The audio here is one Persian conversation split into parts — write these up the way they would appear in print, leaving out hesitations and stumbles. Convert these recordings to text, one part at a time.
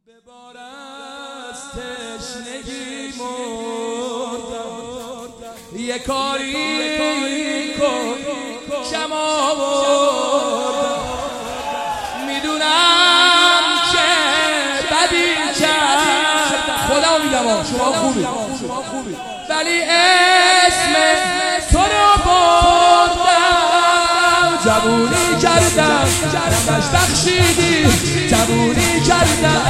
به بار از تشنگی مردم، یه کاری کن کم آوردم. میدونم که بدی کردم، خودم میگم شما خوبی، ولی اسم تو رو بردم. جوونی کردم نمش بخشیدی، جوونی کردم.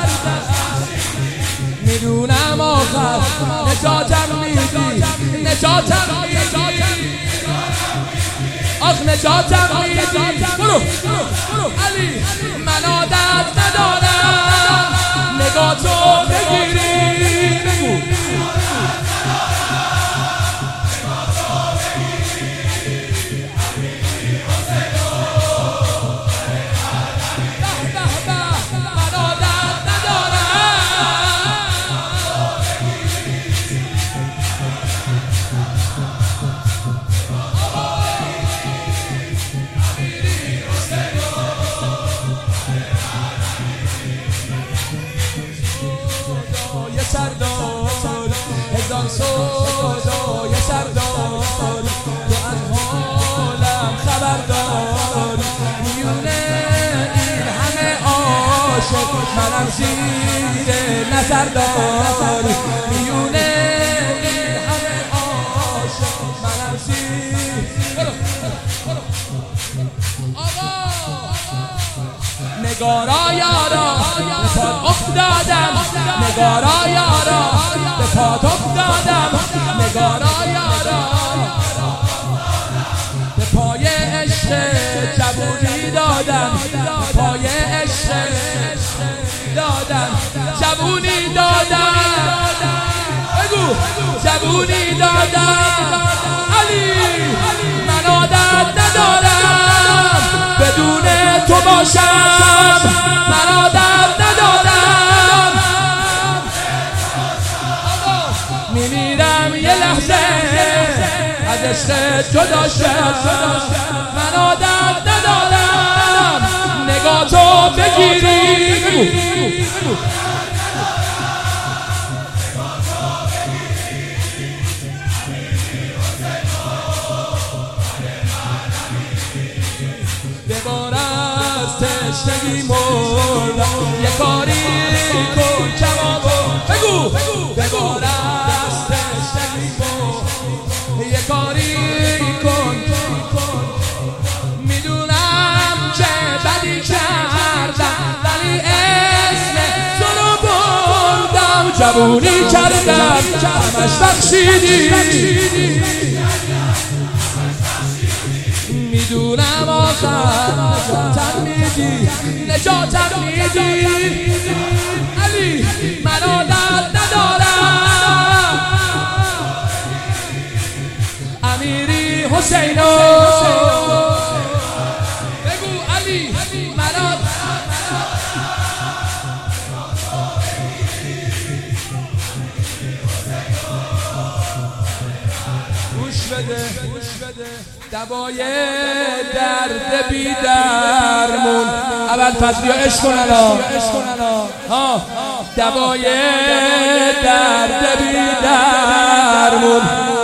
میدونم آخر نجاتم میدی، نجاتم میدی، آخ نجاتم میدی. برو علی، من عادت ندارم نگاه تو بگیری. بگو سردار هزار سودای سردار، تو از حالم خبردار. میونه این همه عاشق منم زیر نظردار. میونه این همه عاشق منم زیر. نگارا یارا به پات افتادم، نگارا یارا به پات افتادم. نگارا یارا به پای عشق جوونی دادم، پای عشق دادم، جوونی دادم. بگو جوونی دادم. علی، من عادت ندارم بدون تو باشم، من عادت ندارم. میمیرم یه لحظه از عشق جدا شد، من عادت ندارم نگاه تو بگیری. به بار از تشنگی مردم، یه کاری کن کم آوردم. بگو به بار از تشنگی مردم، یه کاری کن. میدونم که بدی کردم، ولی اسم تو رو بردم. جوونی کردم همش بخشیدی. میدونم آخر نجاتم میدی، نجاتم میدی. علی، من عادت ندارم امیری حسینو. بگو علی، من گوش بده دوای درد بی درمون. اول فضلی ها عشق کن الان، دوای درد بی درمون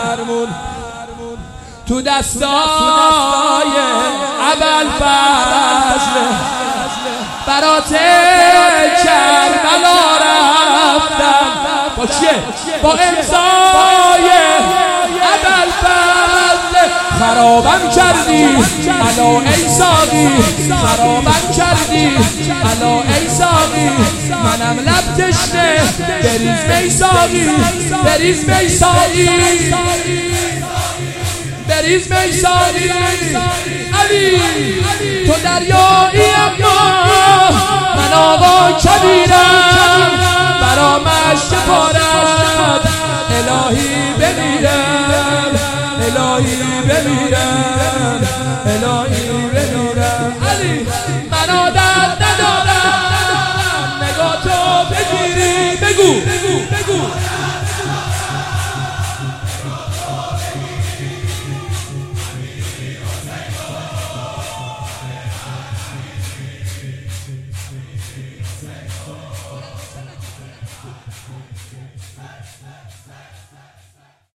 تو دستای ابوالفضل. برات کربلا رفتم با چیه؟ با امضای ابوالفضل. خرابم کردی الا ای ساقی، خرابم کردی الا ای ساقی. منم لب تشنه بریز می ساقی، بریز می ساقی، بریز می ساقی. علی، تو دریایی اما من آقا کبیرم، برامش سپارد الهی بمیرم، الهی بمیرم، الهی بمیرم. علی، من عادت ندارم نگاه تو بگیری. بگو